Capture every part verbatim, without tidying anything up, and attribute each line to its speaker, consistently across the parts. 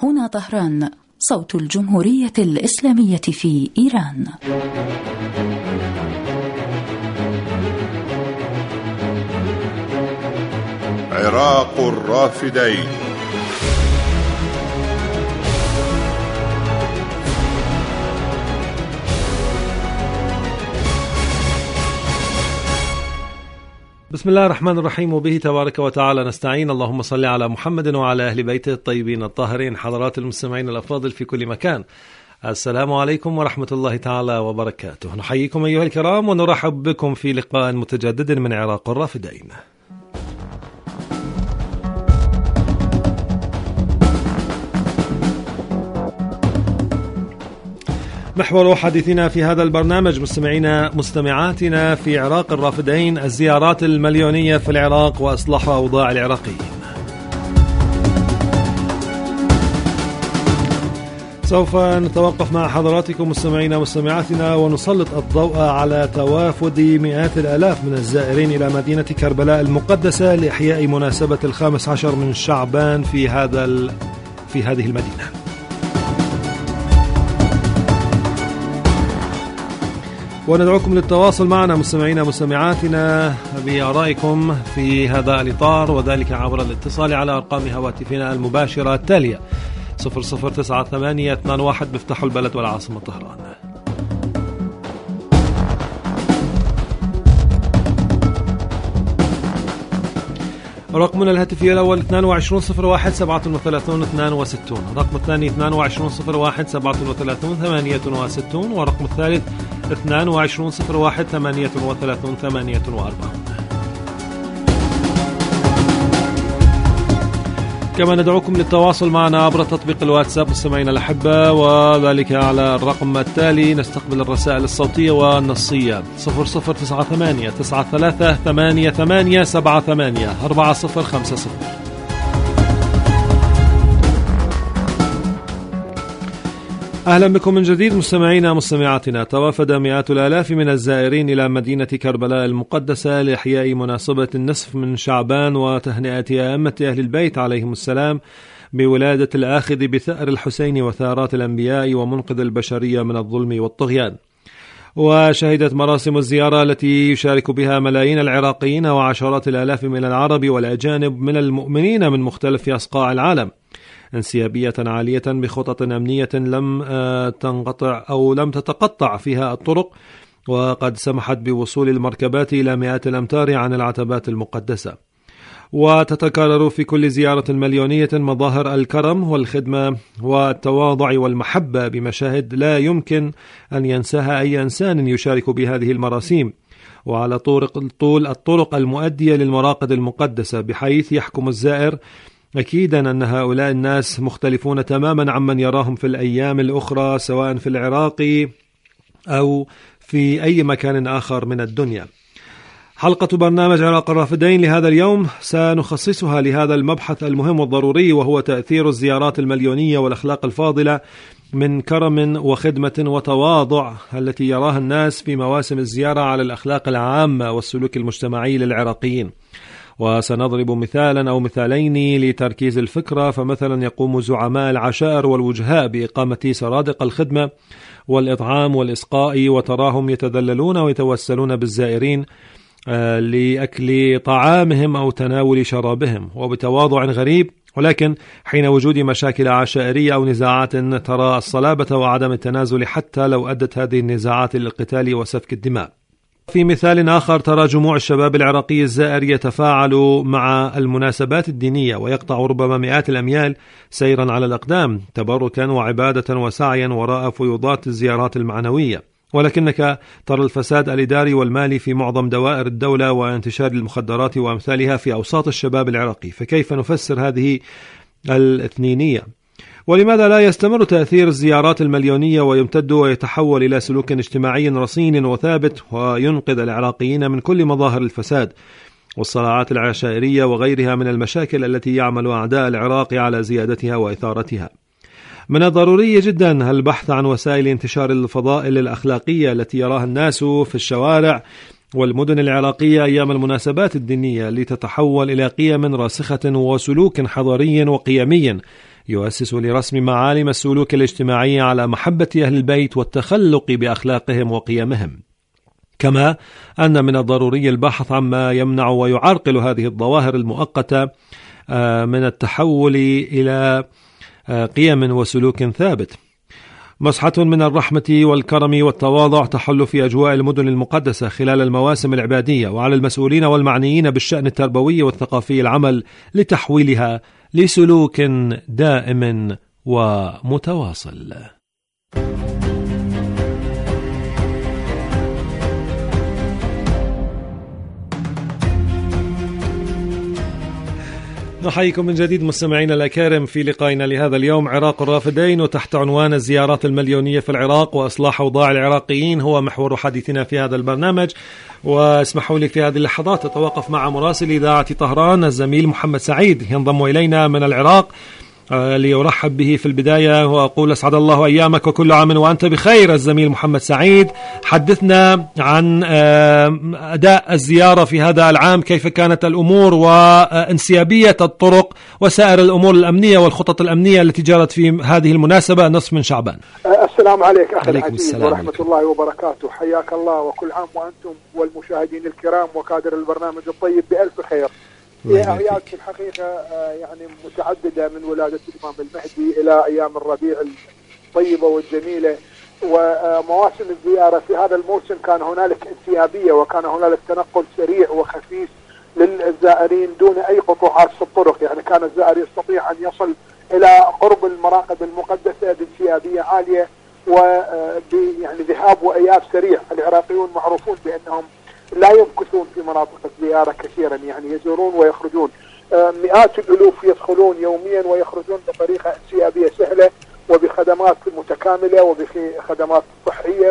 Speaker 1: هنا طهران، صوت الجمهورية الإسلامية في إيران.
Speaker 2: عراق الرافدين.
Speaker 3: بسم الله الرحمن الرحيم، وبه تبارك وتعالى نستعين. اللهم صل على محمد وعلى أهل بيته الطيبين الطاهرين. حضرات المستمعين الأفاضل في كل مكان، السلام عليكم ورحمة الله تعالى وبركاته. نحييكم أيها الكرام ونرحب بكم في لقاء متجدد من عراق الرافدين. محور حديثنا في هذا البرنامج مستمعينا مستمعاتنا في عراق الرافدين، الزيارات المليونية في العراق وإصلاح أوضاع العراقيين. سوف نتوقف مع حضراتكم مستمعينا مستمعاتنا ونسلط الضوء على توافد مئات الآلاف من الزائرين إلى مدينة كربلاء المقدسة لإحياء مناسبة الخامس عشر من شعبان في هذا ال... في هذه المدينة. وندعوكم للتواصل معنا مستمعينا مستمعاتنا بآرائكم في هذا الإطار، وذلك عبر الاتصال على أرقام هواتفنا المباشرة التالية: صفر صفر تسعة ثمانية اثنان واحد مفتاح البلد والعاصمة طهران، رقمنا الهاتفي الأول اثنين وعشرين صفر واحد سبعة وثلاثين اثنين وستين، رقم الثاني اثنين وعشرين صفر واحد سبعة وثلاثين ثمانية وستين، ورقم الثالث اثنين وعشرين صفر واحد ثمانية وثلاثين ثمانية وأربعين. كما ندعوكم للتواصل معنا عبر تطبيق الواتساب مستمعينا الأحبة، وذلك على الرقم التالي. نستقبل الرسائل الصوتية والنصية صفر صفر تسعة ثمانية تسعة ثلاثة ثمانية ثمانية سبعة ثمانية أربعة صفر خمسة صفر. أهلا بكم من جديد مستمعينا مستمعاتنا. توافد مئات الآلاف من الزائرين إلى مدينة كربلاء المقدسة لإحياء مناسبة النصف من شعبان وتهنئة أئمة أهل البيت عليهم السلام بولادة الآخذ بثأر الحسين وثارات الأنبياء ومنقذ البشرية من الظلم والطغيان. وشهدت مراسم الزيارة التي يشارك بها ملايين العراقيين وعشرات الآلاف من العرب والأجانب من المؤمنين من مختلف أصقاع العالم انسيابية عالية بخطط أمنية لم تنقطع أو لم تتقطع فيها الطرق، وقد سمحت بوصول المركبات إلى مئات الأمتار عن العتبات المقدسة. وتتكرر في كل زيارة مليونية مظاهر الكرم والخدمة والتواضع والمحبة بمشاهد لا يمكن أن ينساها أي إنسان يشارك بهذه المراسيم، وعلى طول الطرق المؤدية للمراقد المقدسة، بحيث يحكم الزائر أكيدا أن هؤلاء الناس مختلفون تماما عمن يراهم في الأيام الأخرى، سواء في العراق أو في أي مكان آخر من الدنيا. حلقة برنامج عراق الرافدين لهذا اليوم سنخصصها لهذا المبحث المهم والضروري، وهو تأثير الزيارات المليونية والأخلاق الفاضلة من كرم وخدمة وتواضع التي يراها الناس في مواسم الزيارة على الأخلاق العامة والسلوك المجتمعي للعراقيين. وسنضرب مثالا أو مثالين لتركيز الفكرة. فمثلا يقوم زعماء العشائر والوجهاء بإقامة سرادق الخدمة والإطعام والإسقاء، وتراهم يتذللون ويتوسلون بالزائرين لأكل طعامهم أو تناول شرابهم وبتواضع غريب، ولكن حين وجود مشاكل عشائرية أو نزاعات ترى الصلابة وعدم التنازل حتى لو أدت هذه النزاعات للقتال وسفك الدماء. في مثال آخر ترى جموع الشباب العراقي الزائر يتفاعل مع المناسبات الدينية ويقطع ربما مئات الأميال سيرا على الأقدام تبركا وعبادة وسعيا وراء فيوضات الزيارات المعنوية، ولكنك ترى الفساد الإداري والمالي في معظم دوائر الدولة وانتشار المخدرات وأمثالها في أوساط الشباب العراقي. فكيف نفسر هذه الاثنينية؟ ولماذا لا يستمر تأثير الزيارات المليونية ويمتد ويتحول إلى سلوك اجتماعي رصين وثابت وينقذ العراقيين من كل مظاهر الفساد والصراعات العشائرية وغيرها من المشاكل التي يعمل أعداء العراق على زيادتها وإثارتها؟ من الضروري جدا البحث عن وسائل انتشار الفضائل الأخلاقية التي يراها الناس في الشوارع والمدن العراقية أيام المناسبات الدينية لتتحول إلى قيم راسخة وسلوك حضاري وقيمي يؤسس لرسم معالم السلوك الاجتماعي على محبة أهل البيت والتخلق بأخلاقهم وقيمهم. كما أن من الضروري البحث عما يمنع ويعرقل هذه الظواهر المؤقتة من التحول إلى قيم وسلوك ثابت. مسحة من الرحمة والكرم والتواضع تحل في أجواء المدن المقدسة خلال المواسم العبادية، وعلى المسؤولين والمعنيين بالشأن التربوي والثقافي العمل لتحويلها لسلوك دائم ومتواصل. نحييكم من جديد مستمعينا الأكارم في لقائنا لهذا اليوم عراق الرافدين، وتحت عنوان الزيارات المليونية في العراق وإصلاح أوضاع العراقيين هو محور حديثنا في هذا البرنامج. واسمحوا لي في هذه اللحظات أتوقف مع مراسل إذاعة طهران الزميل محمد سعيد ينضم إلينا من العراق ليرحب به في البداية وأقول أسعد الله أيامك وكل عام وأنت بخير. الزميل محمد سعيد، حدثنا عن أداء الزيارة في هذا العام، كيف كانت الأمور وانسيابية الطرق وسائر الأمور الأمنية والخطط الأمنية التي جرت في هذه المناسبة نصف من شعبان.
Speaker 4: السلام عليك أخي العزيز ورحمة الله وبركاته، حياك الله وكل عام وأنتم والمشاهدين الكرام وكادر البرنامج الطيب بألف خير. هي أعياد في الحقيقة يعني متعددة من ولادة الإمام المهدي إلى أيام الربيع الطيبة والجميلة، ومواسم الزيارة في هذا الموسم كان هنالك انسيابية وكان هنالك تنقل سريع وخفيف للزائرين دون أي قطوعات في الطرق، يعني كان الزائر يستطيع أن يصل إلى قرب المراقد المقدسة بانسيابية عالية ويعني ذهاب وإياب سريع. العراقيون معروفون بأنهم لا يمكثون في مناطق الزيارة كثيرا، يعني يزورون ويخرجون، مئات الألوف يدخلون يوميا ويخرجون بطريقة انسيابية سهلة وبخدمات متكاملة وبخدمات صحية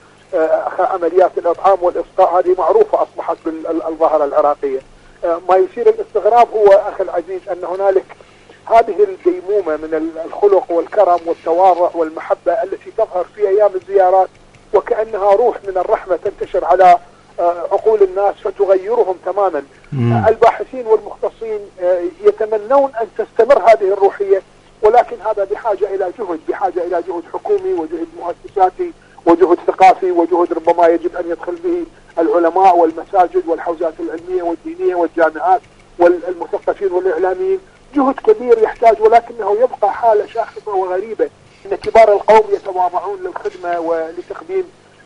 Speaker 4: وعمليات الإطعام والإسقاء هذه معروفة أصبحت بالظاهرة العراقية. ما يثير الاستغراب هو أخي العزيز أن هنالك هذه الديمومة من الخلق والكرم والتواضع والمحبة التي تظهر في أيام الزيارات، وكأنها روح من الرحمة تنتشر على عقول الناس فتغيرهم تماما. مم. الباحثين والمختصين يتمنون أن تستمر هذه الروحية، ولكن هذا بحاجة إلى جهد، بحاجة إلى جهد حكومي وجهد مؤسساتي وجهد ثقافي وجهد ربما يجب أن يدخل به العلماء والمساجد والحوزات العلمية والدينية والجامعات والمثقفين والإعلاميين. جهد كبير يحتاج، ولكنه يبقى حالة شاخصة وغريبة أن كبار القوم يتواضعون للخدمة ولتقديم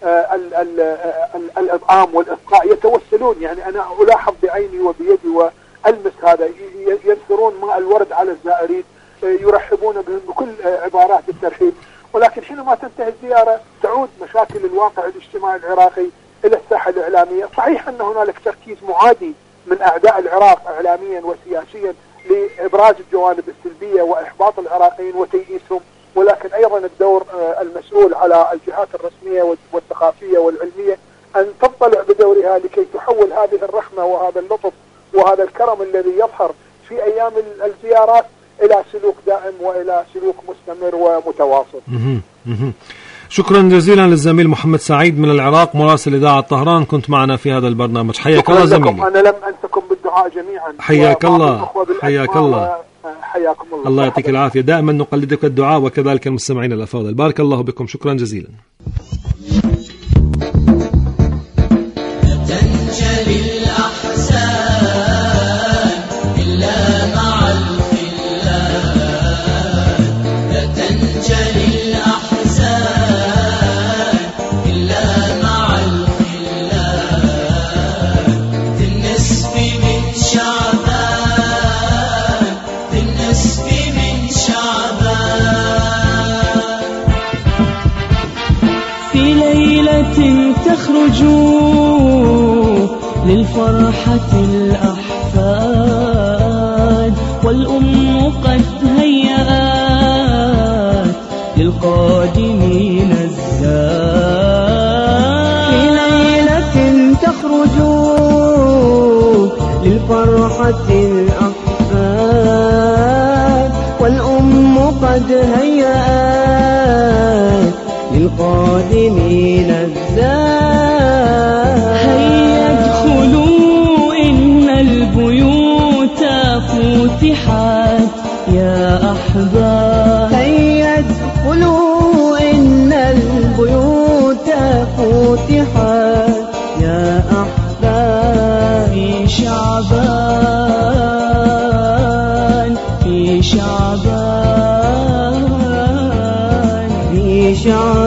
Speaker 4: الإطعام والإسقاء، يتوسلون، يعني أنا ألاحظ بعيني وبيدي وألمس هذا، ينثرون ماء الورد على الزائرين، يرحبون بهم بكل عبارات الترحيب. ولكن حينما تنتهي الزيارة تعود مشاكل الواقع الاجتماعي العراقي إلى الساحة الإعلامية. صحيح أن هنالك تركيز معادي من أعداء العراق إعلاميا وسياسيا لإبراز الجوانب السلبية وإحباط العراقيين وتيئيسهم، ولكن أيضا الدور المسؤول على الجهات الرسمية والثقافية والعلمية أن تطلع بدورها لكي تحول هذه الرحمة وهذا اللطف وهذا الكرم الذي يظهر في أيام الزيارات إلى سلوك دائم وإلى سلوك مستمر ومتواصل.
Speaker 3: شكرا جزيلا للزميل محمد سعيد من العراق مراسل إذاعة طهران، كنت معنا في هذا البرنامج. حياك الله زميلي.
Speaker 4: أنا لم أنسكم بالدعاء جميعا.
Speaker 3: حياك الله حياك الله
Speaker 4: حياكم الله.
Speaker 3: الله يعطيك العافية، دائما نقلدك الدعاء وكذلك المستمعين الأفاضل. بارك الله بكم، شكرا جزيلا.
Speaker 5: تخرجوا للفرحة الأحفاد، والأم قد هيأت للقادمين الزاد. في ليلة تخرجوا للفرحة الأحفاد، والأم قد هيأت للقادمين الزاد. هيا ادخلوا إن البيوت فتحت، يا يا أحباب هيا ادخلوا إن البيوت فتحت يا أحباب في شعبان في شعبان في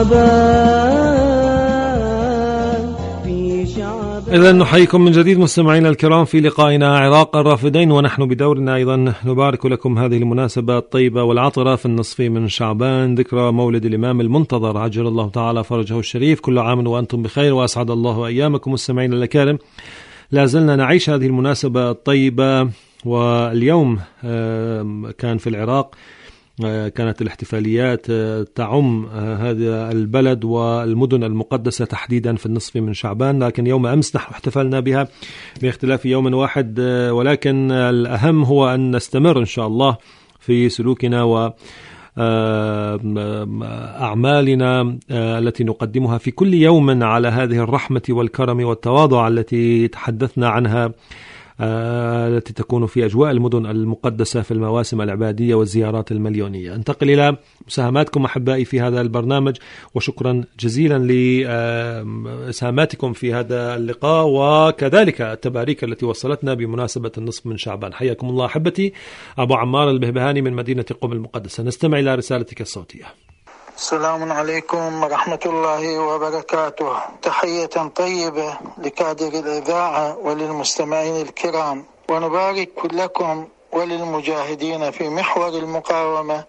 Speaker 5: شعبان في شعبان.
Speaker 3: إذا نحييكم من جديد مستمعينا الكرام في لقائنا عراق الرافدين، ونحن بدورنا أيضا نبارك لكم هذه المناسبة الطيبة والعطرة في النصف من شعبان، ذكرى مولد الإمام المنتظر عجل الله تعالى فرجه الشريف. كل عام وأنتم بخير وأسعد الله أيامكم مستمعينا الكرام. لا زلنا نعيش هذه المناسبة الطيبة، واليوم كان في العراق كانت الاحتفاليات تعم هذا البلد والمدن المقدسة تحديدا في النصف من شعبان، لكن يوم أمس نحن احتفلنا بها باختلاف يوم واحد، ولكن الأهم هو أن نستمر إن شاء الله في سلوكنا و أعمالنا التي نقدمها في كل يوم على هذه الرحمة والكرم والتواضع التي تحدثنا عنها، التي تكون في أجواء المدن المقدسة في المواسم العبادية والزيارات المليونية. انتقل إلى مساهماتكم أحبائي في هذا البرنامج، وشكرا جزيلا لإسهاماتكم في هذا اللقاء وكذلك التباريك التي وصلتنا بمناسبة النصف من شعبان. حياكم الله أحبتي. أبو عمار البهبهاني من مدينة قم المقدسة، نستمع إلى رسالتك الصوتية.
Speaker 6: السلام عليكم ورحمة الله وبركاته. تحية طيبة لكادر الإذاعة وللمستمعين الكرام، ونبارك لكم وللمجاهدين في محور المقاومة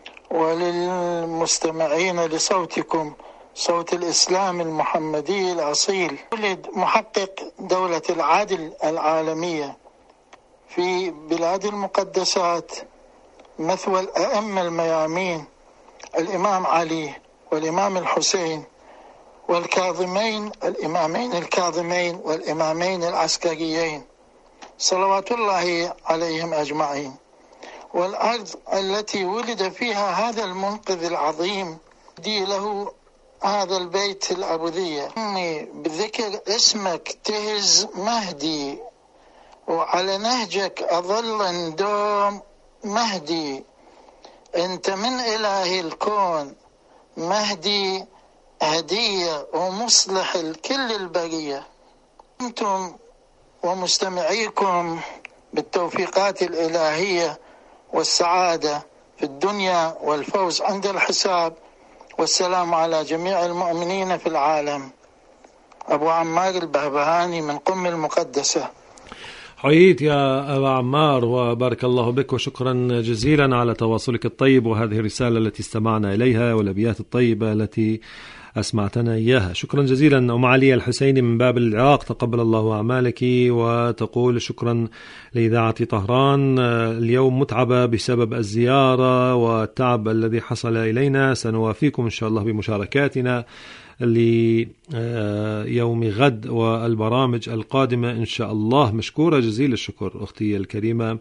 Speaker 6: وللمستمعين لصوتكم، صوت الإسلام المحمدي الأصيل. ولد محقق دولة العدل العالمية في بلاد المقدسات مثوى الأئمة الميامين الإمام علي والإمام الحسين والكاظمين، الإمامين الكاظمين والإمامين العسكريين صلوات الله عليهم أجمعين. والأرض التي ولد فيها هذا المنقذ العظيم دي له هذا البيت العبودية. إني بذكر اسمك تهز مهدي، وعلى نهجك أظل ندوم مهدي. أنت من إله الكون مهدي هدية ومصلح الكل البرية. أنتم ومستمعيكم بالتوفيقات الإلهية والسعادة في الدنيا والفوز عند الحساب، والسلام على جميع المؤمنين في العالم. أبو عمار البهبهاني من قم المقدسة.
Speaker 3: حييت يا أبا عمار وبارك الله بك، وشكرا جزيلا على تواصلك الطيب وهذه الرسالة التي استمعنا إليها والأبيات الطيبة التي أسمعتنا إياها. شكرا جزيلا. أم علي الحسيني من باب العراق، تقبل الله أعمالك، وتقول شكرا لإذاعة طهران. اليوم متعبة بسبب الزيارة والتعب الذي حصل إلينا، سنوافيكم إن شاء الله بمشاركاتنا ليوم غد والبرامج القادمة إن شاء الله. مشكورة جزيل الشكر أختي الكريمة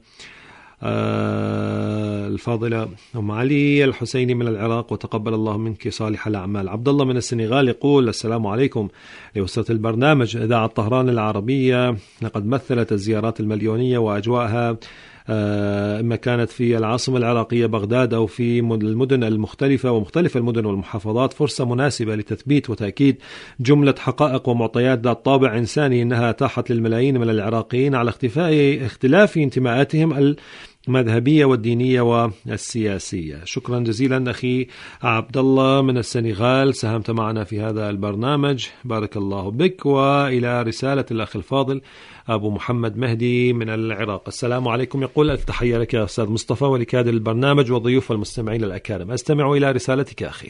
Speaker 3: الفاضلة أم علي الحسيني من العراق، وتقبل الله منك صالح الأعمال. عبد الله من السنغال يقول السلام عليكم لوسط البرنامج إذاعة طهران العربية، لقد مثلت الزيارات المليونية وأجواءها إما كانت في العاصمة العراقية بغداد أو في المدن المختلفة ومختلف المدن والمحافظات فرصة مناسبة لتثبيت وتأكيد جملة حقائق ومعطيات ذات طابع إنساني، إنها أتاحت للملايين من العراقيين على اختفاء اختلاف انتماءاتهم المذهبية والدينية والسياسية. شكرا جزيلا أخي عبد الله من السنغال، ساهمت معنا في هذا البرنامج، بارك الله بك. وإلى رسالة الأخ الفاضل أبو محمد مهدي من العراق، السلام عليكم. يقول التحية لك يا أستاذ مصطفى ولكادر البرنامج وضيوف المستمعين الأكارم. أستمع إلى رسالتك أخي.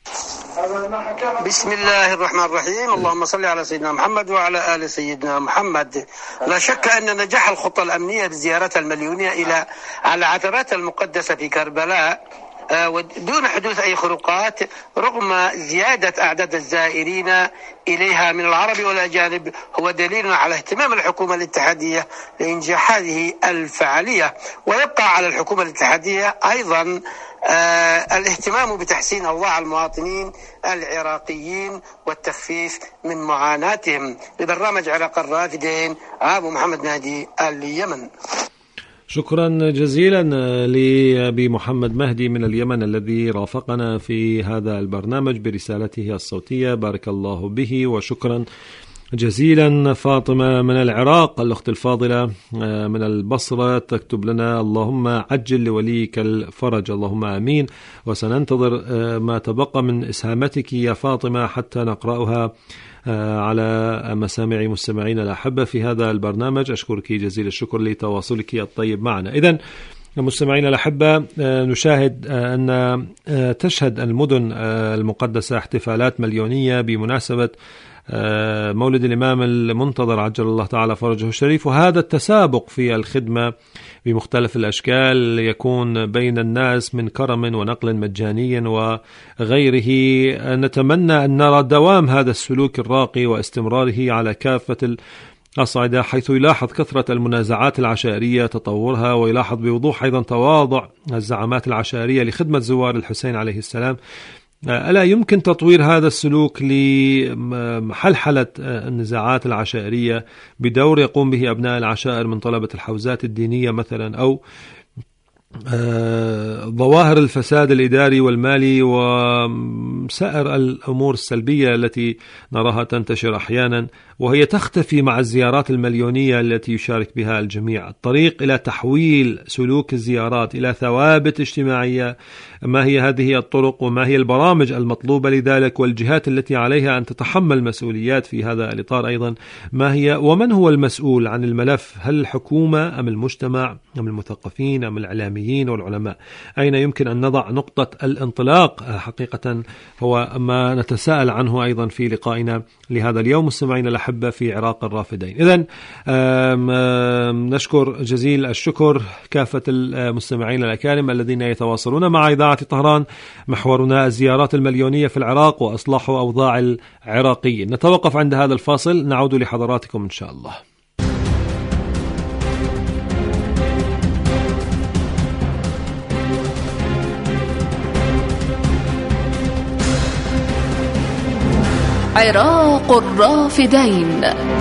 Speaker 6: بسم الله الرحمن الرحيم. اللهم صل على سيدنا محمد وعلى آل سيدنا محمد. لا شك أن نجاح الخطة الأمنية بزيارتها المليونية إلى على عتبات المقدسة في كربلاء ودون حدوث أي خروقات رغم زيادة أعداد الزائرين إليها من العرب والأجانب هو دليل على اهتمام الحكومة الاتحادية لإنجاح هذه الفعالية. ويبقى على الحكومة الاتحادية أيضا آه الاهتمام بتحسين أوضاع المواطنين العراقيين والتخفيف من معاناتهم. لبرنامج عراق الرافدين، أبو محمد نادي اليمن.
Speaker 3: شكرا جزيلا لأبي محمد مهدي من اليمن الذي رافقنا في هذا البرنامج برسالته الصوتية، بارك الله به. وشكرا جزيلا فاطمة من العراق، الأخت الفاضلة من البصرة، تكتب لنا: اللهم عجل لوليك الفرج، اللهم آمين. وسننتظر ما تبقى من إسهامتك يا فاطمة حتى نقرأها على مسامع مستمعين الأحبة في هذا البرنامج. أشكرك جزيل الشكر لتواصلك الطيب معنا. إذن مستمعين الأحبة، نشاهد أن تشهد المدن المقدسة احتفالات مليونية بمناسبة مولد الإمام المنتظر عجل الله تعالى فرجه الشريف، وهذا التسابق في الخدمة بمختلف الأشكال يكون بين الناس من كرم ونقل مجاني وغيره. نتمنى أن نرى دوام هذا السلوك الراقي واستمراره على كافة الأصعدة، حيث يلاحظ كثرة المنازعات العشائرية تطورها، ويلاحظ بوضوح أيضا تواضع الزعامات العشائرية لخدمة زوار الحسين عليه السلام. ألا يمكن تطوير هذا السلوك لحلحلة النزاعات العشائرية بدور يقوم به أبناء العشائر من طلبة الحوزات الدينية مثلا، أو ظواهر الفساد الإداري والمالي وسائر الأمور السلبية التي نراها تنتشر أحيانا وهي تختفي مع الزيارات المليونية التي يشارك بها الجميع. الطريق إلى تحويل سلوك الزيارات إلى ثوابت اجتماعية، ما هي هذه الطرق وما هي البرامج المطلوبة لذلك، والجهات التي عليها أن تتحمل مسؤوليات في هذا الإطار أيضا ما هي، ومن هو المسؤول عن الملف؟ هل الحكومة أم المجتمع أم المثقفين أم الإعلاميين والعلماء؟ أين يمكن أن نضع نقطة الانطلاق؟ حقيقة هو ما نتساءل عنه أيضا في لقائنا لهذا اليوم مستمعين الأحبة في عراق الرافدين. إذن نشكر جزيل الشكر كافة المستمعين الأكارم الذين يتواصلون مع إذاعة طهران. محورنا الزيارات المليونية في العراق وإصلاح أوضاع العراقيين. نتوقف عند هذا الفاصل، نعود لحضراتكم إن شاء الله.
Speaker 1: عراق الرافدين،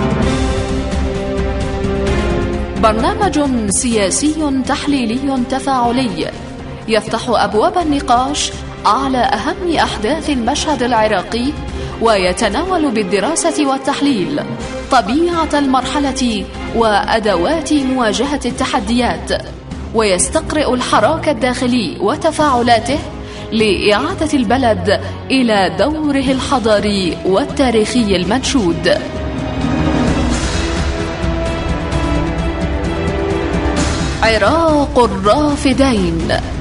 Speaker 1: برنامج سياسي تحليلي تفاعلي يفتح أبواب النقاش على أهم أحداث المشهد العراقي، ويتناول بالدراسة والتحليل طبيعة المرحلة وأدوات مواجهة التحديات، ويستقرئ الحراك الداخلي وتفاعلاته لإعادة البلد إلى دوره الحضاري والتاريخي المنشود. عراق الرافدين.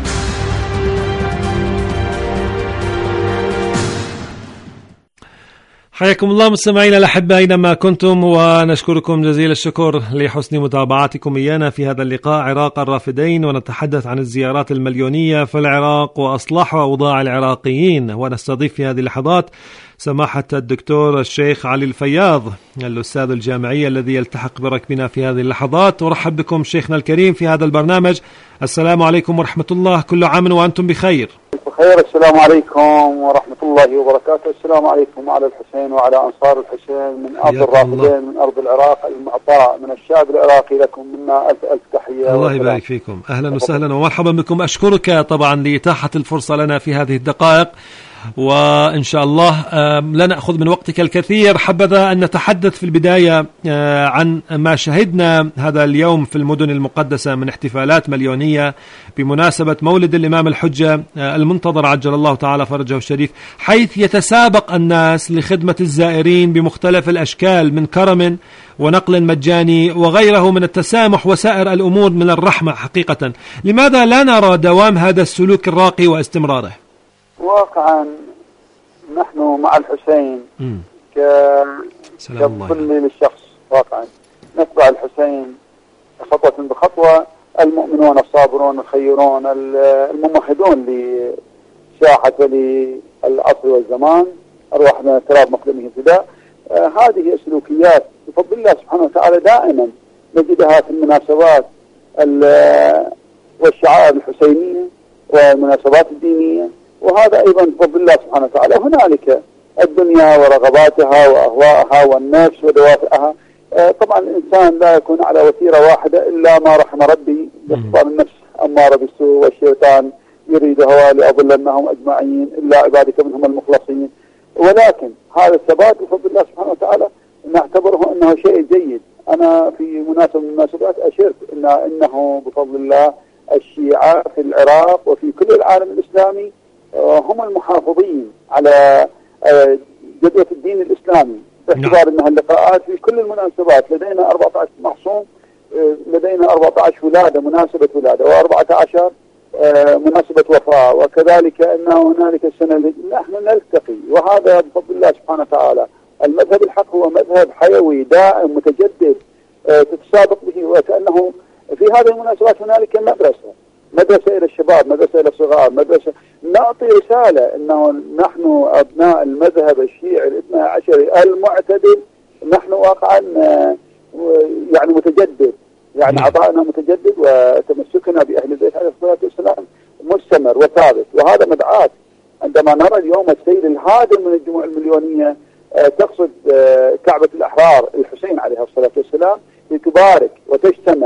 Speaker 3: حياكم الله مستمعينا الأحبة أينما كنتم، ونشكركم جزيل الشكر لحسن متابعتكم إيانا في هذا اللقاء عراق الرافدين، ونتحدث عن الزيارات المليونية في العراق وأصلاح أوضاع العراقيين. ونستضيف في هذه اللحظات سماحة الدكتور الشيخ علي الفياض الأستاذ الجامعي الذي يلتحق بركبنا في هذه اللحظات. أرحب بكم شيخنا الكريم في هذا البرنامج. السلام عليكم ورحمة الله، كل عام وأنتم بخير.
Speaker 4: بخير. السلام عليكم ورحمة الله وبركاته. السلام عليكم على الحسين وعلى أنصار الحسين من أرض الرافدين من أرض العراق المعطاء من الشعب العراقي. لكم منا ألف ألف تحية.
Speaker 3: الله يبارك فيكم، أهلا وسهلا ومرحبا بكم. أشكرك طبعا لإتاحة الفرصة لنا في هذه الدقائق، وإن شاء الله لا نأخذ من وقتك الكثير. حبذا أن نتحدث في البداية عن ما شهدنا هذا اليوم في المدن المقدسة من احتفالات مليونية بمناسبة مولد الإمام الحجة المنتظر عجل الله تعالى فرجه الشريف، حيث يتسابق الناس لخدمة الزائرين بمختلف الأشكال من كرم ونقل مجاني وغيره من التسامح وسائر الأمور من الرحمة. حقيقة لماذا لا نرى دوام هذا السلوك الراقي واستمراره؟
Speaker 4: واقعا نحن مع الحسين ككل للشخص، واقعا نتبع الحسين خطوة بخطوة. المؤمنون الصابرون الخيرون الممهدون لساحة للعصر والزمان، أرواحنا تراب مقدمه فداء. آه هذه سلوكيات بفضل الله سبحانه وتعالى دائما نجدها في المناسبات والشعائر الحسينية والمناسبات الدينية، وهذا أيضا بفضل الله سبحانه وتعالى. هنالك الدنيا ورغباتها وأهواءها والنفس ودوافعها طبعا الإنسان لا يكون على وتيرة واحدة إلا ما رحم ربي، باختصار النفس أمارة بالسوء والشيطان يريد هوى لأضلنهم أجمعين إلا عبادك منهم المخلصين. ولكن هذا الثبات بفضل الله سبحانه وتعالى نعتبره أنه شيء جيد. أنا في مناسبة من المناسبات أشرت إن إنه بفضل الله الشيعة في العراق وفي كل العالم الإسلامي هم المحافظين على جدوى الدين الإسلامي، باعتبار أنها اللقاءات في كل المناسبات لدينا أربعة عشر معصوم، لدينا أربعة عشر ولادة مناسبة ولادة وأربعة عشر مناسبة وفاة، وكذلك أنه هنالك السنة نحن نلتقي. وهذا بفضل الله سبحانه وتعالى. المذهب الحق هو مذهب حيوي دائم متجدد تتسابق به، وكأنه في هذه المناسبات هنالك مدرسة مدرسة إلى الشباب، مدرسة إلى الصغار، مدرسة نعطي رسالة أنه نحن أبناء المذهب الشيعي الاثنى عشري المعتدل، نحن واقعا يعني متجدد، يعني عطائنا متجدد وتمسكنا بأهل البيت عليه الصلاة والسلام مستمر وثابت. وهذا مدعاة عندما نرى اليوم السيل الهادر من الجموع المليونية تقصد كعبة الأحرار الحسين عليه الصلاة والسلام لتبارك وتجتمع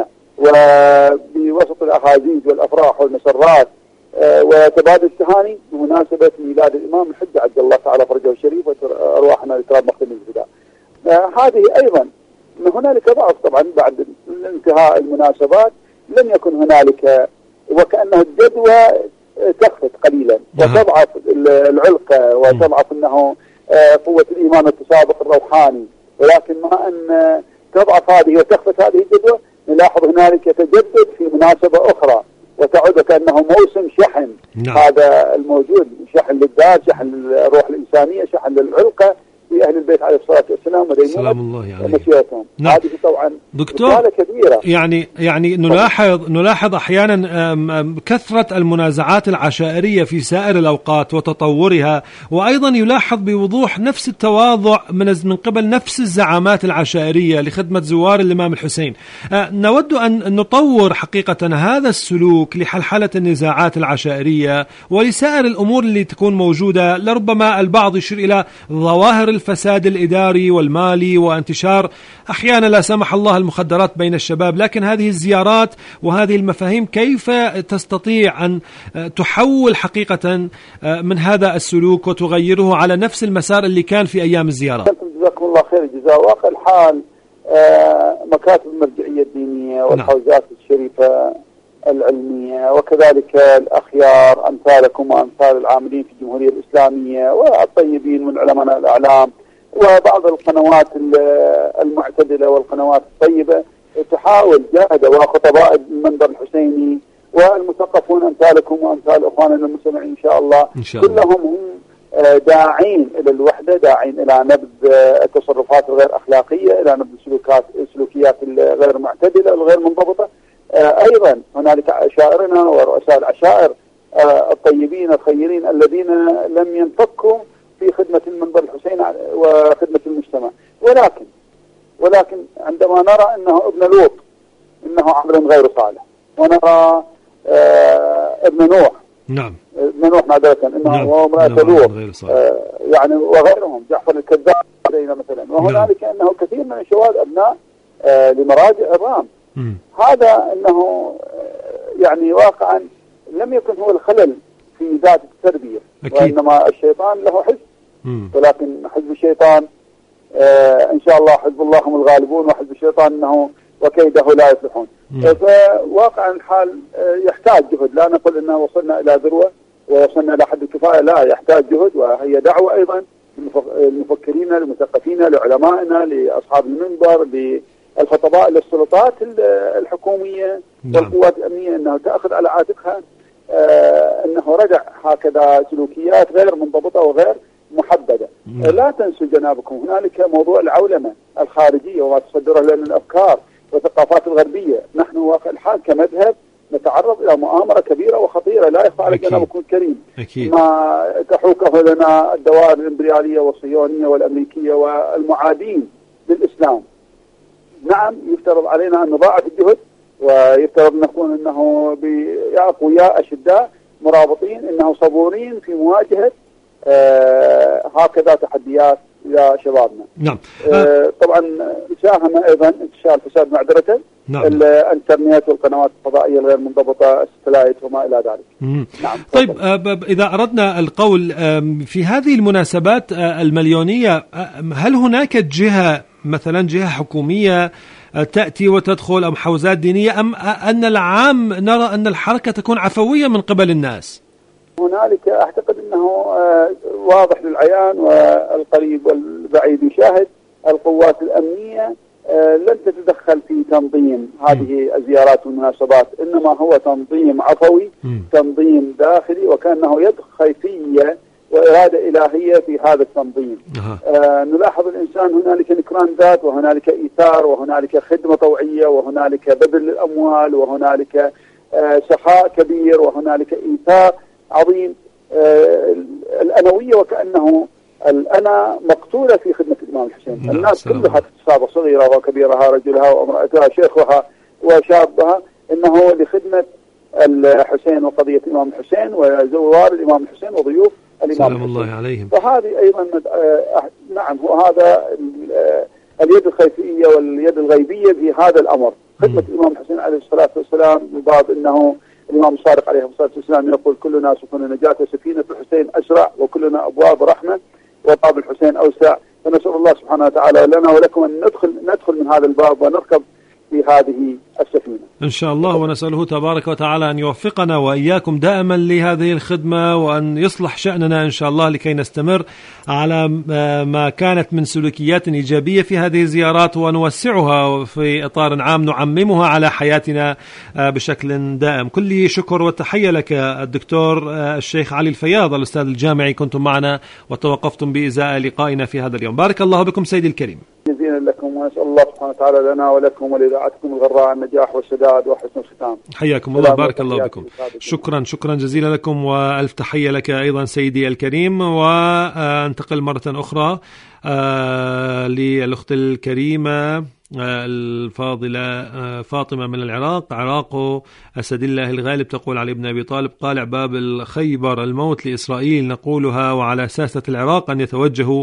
Speaker 4: وبوسط الأحاديث والأفراح والمسرات وتبادل التهاني بمناسبة ميلاد الإمام الحجة عجل الله تعالى فرجه الشريف وأرواحنا لتراب مختم الفداء. هذه أيضا هنالك ضعف طبعا بعد انتهاء المناسبات، لم يكن هنالك وكأنه الجدوى تخفت قليلا وتضعف العلقة وتضعف أنه قوة الإيمان والتسابق الروحاني، ولكن ما أن تضعف هذه وتخفت هذه الجدوى نلاحظ هنالك يتجدد في مناسبة أخرى وتعود كأنه موسم شحن. نعم. هذا الموجود شحن للذات، شحن للروح الإنسانية، شحن للعلقة في أهل البيت عليه الصلاة والسلام وديمونة ومسيرتهم. نعم. هذه طبعا
Speaker 3: دكتور كبيرة. يعني يعني نلاحظ نلاحظ أحيانا كثرة المنازعات العشائرية في سائر الأوقات وتطورها، وأيضا يلاحظ بوضوح نفس التواضع من من قبل نفس الزعامات العشائرية لخدمة زوار الإمام الحسين. نود أن نطور حقيقة هذا السلوك لحلحلة النزاعات العشائرية ولسائر الأمور اللي تكون موجودة. لربما البعض يشير إلى ظواهر الفساد الإداري والمالي وانتشار أحيانا لا سمح الله المخدرات بين الشباب، لكن هذه الزيارات وهذه المفاهيم كيف تستطيع أن تحول حقيقة من هذا السلوك وتغيره على نفس المسار اللي كان في أيام الزيارات؟
Speaker 4: جزاكم الله خير الجزاء. واقع الحال مكاتب المرجعية الدينية والحوزات الشريفة العلمية وكذلك الأخيار أمثالكم وأمثال العاملين في الجمهورية الإسلامية والطيبين من علماء الأعلام وبعض القنوات المعتدلة والقنوات الطيبة تحاول جاهدة وخطباء المنبر الحسيني والمثقفون أمثالكم وأمثال أخواننا المستمعين إن شاء الله, إن شاء الله. كلهم هم داعين إلى الوحدة، داعين إلى نبذ التصرفات الغير أخلاقية، إلى نبذ السلوكات السلوكيات الغير معتدلة الغير منضبطة. أيضا هنالك عشائرنا ورؤساء العشائر الطيبين الخيرين الذين لم ينفكوا في خدمة المنبر الحسين وخدمة المجتمع، ولكن ولكن عندما نرى أنه ابن لوط إنه عمل غير صالح، ونرى ابن نوح
Speaker 3: نعم
Speaker 4: ابن نوح معذرة إنه نعم. هو امرأة لوط يعني وغيرهم جعفر الكذاب علينا مثلا، وهنالك نعم. أنه كثير من الشواذ أبناء لمراجع الرام. هذا أنه يعني واقعا لم يكن هو الخلل في ذات التربية أكيد. وإنما الشيطان له حزب، ولكن حزب الشيطان آه إن شاء الله حزب الله هم الغالبون، وحزب الشيطان أنه وكيده لا يفلحون. فواقعا الحال آه يحتاج جهد، لا نقول أنه وصلنا إلى ذروة ووصلنا إلى حد الكفاية، لا يحتاج جهد، وهي دعوة أيضا للمفكرين للمثقفين لعلمائنا لأصحاب المنبر للخطباء للسلطات الحكومية نعم. والقوات الأمنية أنها تأخذ على عاتقها آه أنه رجع هكذا سلوكيات غير منضبطة وغير محددة. مم. لا تنسوا جنابكم هنالك موضوع العولمة الخارجية وما تصدره لنا الأفكار والثقافات الغربية. نحن واقع الحال كمذهب نتعرض إلى مؤامرة كبيرة وخطيرة لا يخفى على جنابكم الكريم، أكيد. ما تحوكه لنا الدوائر الإمبريالية والصهيونية والأمريكية والمعادين للإسلام. نعم يفترض علينا أن نضاعف الجهد، ويفترض أن نكون أنه بأقوياء أشداء مرابطين، أنه صبورين في مواجهة آه هكذا تحديات يا شبابنا.
Speaker 3: نعم.
Speaker 4: آه طبعا ساهم ايضا انتشار فساد معذره
Speaker 3: نعم.
Speaker 4: الانترنت والقنوات الفضائيه الغير منضبطه، الستلايت وما الى ذلك.
Speaker 3: مم.
Speaker 4: نعم.
Speaker 3: طيب اذا اردنا القول في هذه المناسبات المليونيه، هل هناك جهه مثلا جهه حكوميه تأتي وتدخل أم حوزات دينية، أم أن العام نرى أن الحركة تكون عفوية من قبل الناس؟
Speaker 4: هنالك أعتقد أنه واضح للعيان والقريب والبعيد يشاهد القوات الأمنية لن تتدخل في تنظيم هذه الزيارات والمناسبات، إنما هو تنظيم عفوي، تنظيم داخلي، وكأنه يد خيفية وإرادة إلهية في هذا التنظيم. آه نلاحظ الإنسان هنالك نكران ذات، وهنالك إيثار، وهنالك خدمة طوعية، وهنالك بذل الأموال، وهنالك آه سخاء كبير، وهنالك إيثار عظيم. آه الأنوية وكأنه الأنا مقتولة في خدمة الإمام الحسين. الناس كلها تتصاب، صغيرها وكبيرها، رجلها وامرأتها، شيخها وشابها، إنه لخدمة الحسين وقضية الإمام الحسين وزوار الإمام الحسين وضيوف الإمام
Speaker 3: سلام الله عليهم.
Speaker 4: فهذه أيضا نعم وهذا اليد الخيفية واليد الغيبية في هذا الأمر، خدمة الإمام الحسين عليه الصلاة والسلام، من باب أنه الإمام الصادق عليه الصلاة والسلام يقول كلنا سفن نجاة وسفينة الحسين أسرع وكلنا أبواب رحمة وباب الحسين أوسع. فنسأل الله سبحانه وتعالى لنا ولكم أن ندخل ندخل من هذا الباب ونركب في هذه السفينة
Speaker 3: إن شاء الله، ونسأله تبارك وتعالى أن يوفقنا وإياكم دائما لهذه الخدمة، وأن يصلح شأننا إن شاء الله لكي نستمر على ما كانت من سلوكيات إيجابية في هذه الزيارات، ونوسعها في إطار عام نعممها على حياتنا بشكل دائم. كل شكر وتحية لك الدكتور الشيخ علي الفياض الأستاذ الجامعي، كنتم معنا وتوقفتم بإزاء لقائنا في هذا اليوم. بارك الله بكم سيدي الكريم.
Speaker 4: جزيلا لكم، ونسأل الله سبحانه وتعالى لنا ولكم ولإذاعتكم الغراء النجاح والسداد وحسن الختام.
Speaker 3: حياكم الله، بارك الله بكم. شكرا شكرا جزيلا لكم، وألف تحية لك أيضا سيدي الكريم. وانتقل مرة أخرى للأخت الكريمة الفاضلة فاطمة من العراق. عراق أسد الله الغالب تقول علي بن أبي طالب قال باب الخيبر الموت لإسرائيل نقولها، وعلى ساسة العراق أن يتوجهوا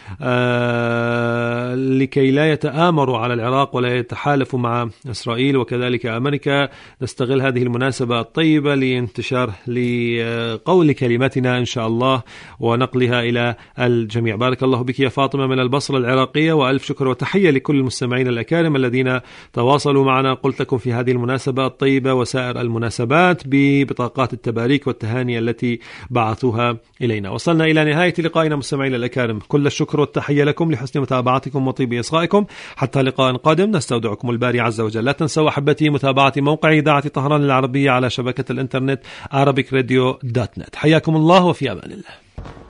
Speaker 3: لكي لا يتآمروا على العراق ولا يتحالفوا مع إسرائيل، وكذلك أمريكا. نستغل هذه المناسبة الطيبة لانتشار لقول كلمتنا إن شاء الله ونقلها إلى الجميع. بارك الله بك يا فاطمة من البصرة العراقية، وألف شكر وتحية لكل المستمعين الأكارم الذين تواصلوا معنا. قلت لكم في هذه المناسبة الطيبة وسائر المناسبات ببطاقات التباريك والتهاني التي بعثوها إلينا. وصلنا إلى نهاية لقائنا مستمعين الأكارم، كل الشكر والتحية لكم لحسن متابعتكم وطيب إصغائكم. حتى لقاء قادم نستودعكم الباري عز وجل. لا تنسوا أحبتي متابعة موقع إذاعة طهران العربية على شبكة الإنترنت arabic radio dot net. حياكم الله وفي أمان الله.